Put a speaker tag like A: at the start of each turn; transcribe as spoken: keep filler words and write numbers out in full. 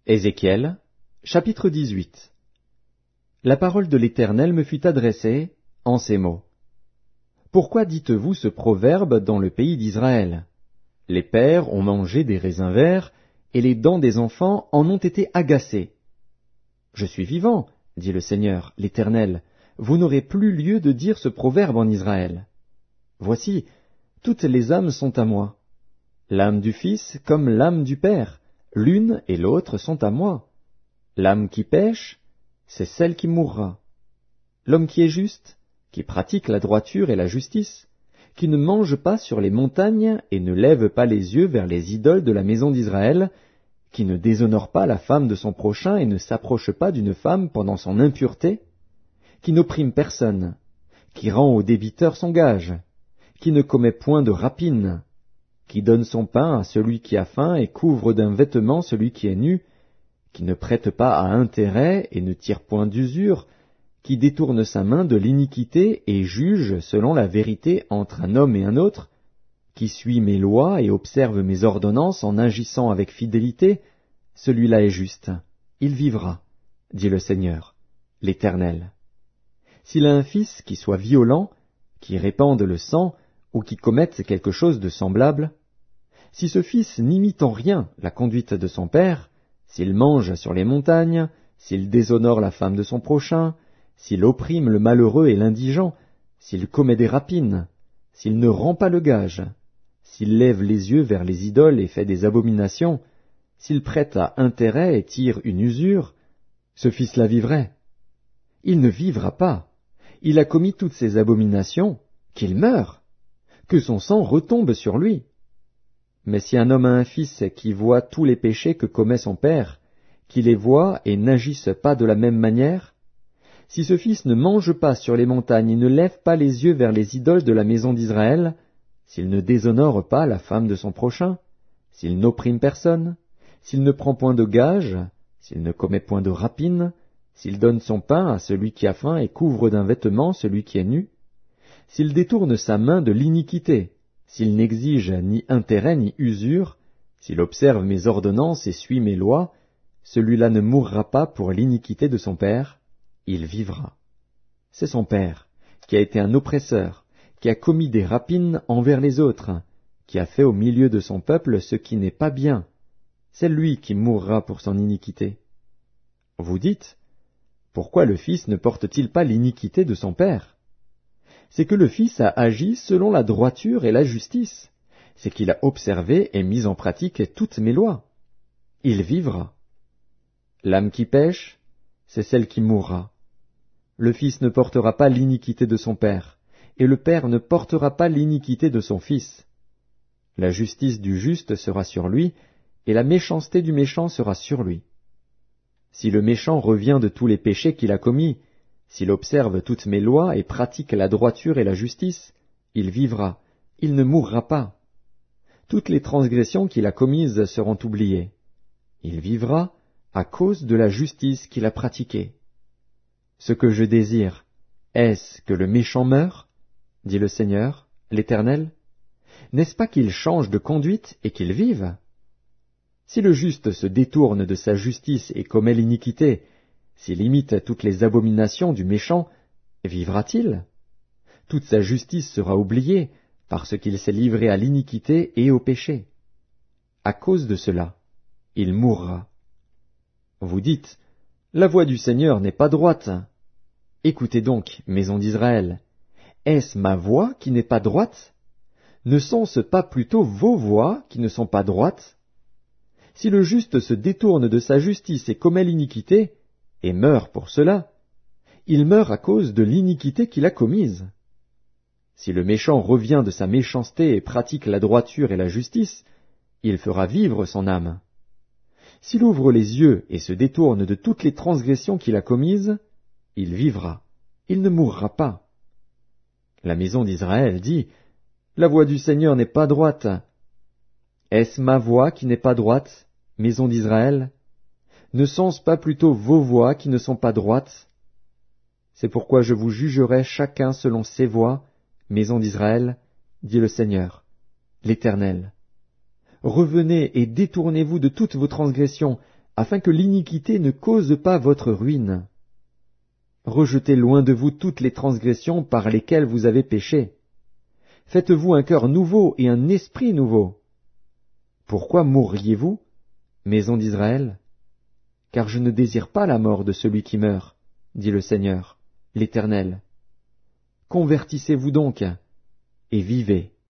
A: Ézéchiel, chapitre dix-huit. La parole de l'Éternel me fut adressée en ces mots. Pourquoi dites-vous ce proverbe dans le pays d'Israël? Les pères ont mangé des raisins verts, et les dents des enfants en ont été agacées. Je suis vivant, dit le Seigneur, l'Éternel, vous n'aurez plus lieu de dire ce proverbe en Israël. Voici, toutes les âmes sont à moi. L'âme du Fils comme l'âme du Père, l'une et l'autre sont à moi. L'âme qui pêche, c'est celle qui mourra. L'homme qui est juste, qui pratique la droiture et la justice, qui ne mange pas sur les montagnes et ne lève pas les yeux vers les idoles de la maison d'Israël, qui ne déshonore pas la femme de son prochain et ne s'approche pas d'une femme pendant son impureté, qui n'opprime personne, qui rend au débiteur son gage, qui ne commet point de rapine, qui donne son pain à celui qui a faim et couvre d'un vêtement celui qui est nu, qui ne prête pas à intérêt et ne tire point d'usure, qui détourne sa main de l'iniquité et juge selon la vérité entre un homme et un autre, qui suit mes lois et observe mes ordonnances en agissant avec fidélité, celui-là est juste, il vivra, dit le Seigneur, l'Éternel. S'il a un fils qui soit violent, qui répande le sang, ou qui commette quelque chose de semblable, si ce fils n'imite en rien la conduite de son père, s'il mange sur les montagnes, s'il déshonore la femme de son prochain, s'il opprime le malheureux et l'indigent, s'il commet des rapines, s'il ne rend pas le gage, s'il lève les yeux vers les idoles et fait des abominations, s'il prête à intérêt et tire une usure, ce fils-là vivrait. Il ne vivra pas. Il a commis toutes ces abominations, qu'il meure, que son sang retombe sur lui. Mais si un homme a un fils qui voit tous les péchés que commet son père, qui les voit et n'agisse pas de la même manière, si ce fils ne mange pas sur les montagnes et ne lève pas les yeux vers les idoles de la maison d'Israël, s'il ne déshonore pas la femme de son prochain, s'il n'opprime personne, s'il ne prend point de gage, s'il ne commet point de rapine, s'il donne son pain à celui qui a faim et couvre d'un vêtement celui qui est nu, s'il détourne sa main de l'iniquité, s'il n'exige ni intérêt ni usure, s'il observe mes ordonnances et suit mes lois, celui-là ne mourra pas pour l'iniquité de son père, il vivra. C'est son père, qui a été un oppresseur, qui a commis des rapines envers les autres, qui a fait au milieu de son peuple ce qui n'est pas bien. C'est lui qui mourra pour son iniquité. Vous dites, pourquoi le fils ne porte-t-il pas l'iniquité de son père? C'est que le fils a agi selon la droiture et la justice. C'est qu'il a observé et mis en pratique toutes mes lois. Il vivra. L'âme qui pêche, c'est celle qui mourra. Le fils ne portera pas l'iniquité de son père, et le père ne portera pas l'iniquité de son fils. La justice du juste sera sur lui, et la méchanceté du méchant sera sur lui. Si le méchant revient de tous les péchés qu'il a commis, s'il observe toutes mes lois et pratique la droiture et la justice, il vivra, il ne mourra pas. Toutes les transgressions qu'il a commises seront oubliées. Il vivra à cause de la justice qu'il a pratiquée. Ce que je désire, est-ce que le méchant meure? Dit le Seigneur, l'Éternel. N'est-ce pas qu'il change de conduite et qu'il vive? Si le juste se détourne de sa justice et commet l'iniquité, s'il imite toutes les abominations du méchant, vivra-t-il? Toute sa justice sera oubliée, parce qu'il s'est livré à l'iniquité et au péché. À cause de cela, il mourra. Vous dites, la voie du Seigneur n'est pas droite. Écoutez donc, maison d'Israël, est-ce ma voie qui n'est pas droite? Ne sont-ce pas plutôt vos voies qui ne sont pas droites? Si le juste se détourne de sa justice et commet l'iniquité, et meurt pour cela, il meurt à cause de l'iniquité qu'il a commise. Si le méchant revient de sa méchanceté et pratique la droiture et la justice, il fera vivre son âme. S'il ouvre les yeux et se détourne de toutes les transgressions qu'il a commises, il vivra, il ne mourra pas. La maison d'Israël dit, la voie du Seigneur n'est pas droite. Est-ce ma voie qui n'est pas droite, maison d'Israël? Ne sont-ce pas plutôt vos voies qui ne sont pas droites? C'est pourquoi je vous jugerai chacun selon ses voies, maison d'Israël, dit le Seigneur, l'Éternel. Revenez et détournez-vous de toutes vos transgressions, afin que l'iniquité ne cause pas votre ruine. Rejetez loin de vous toutes les transgressions par lesquelles vous avez péché. Faites-vous un cœur nouveau et un esprit nouveau. Pourquoi mourriez-vous, maison d'Israël? Car je ne désire pas la mort de celui qui meurt, dit le Seigneur, l'Éternel. Convertissez-vous donc, et vivez.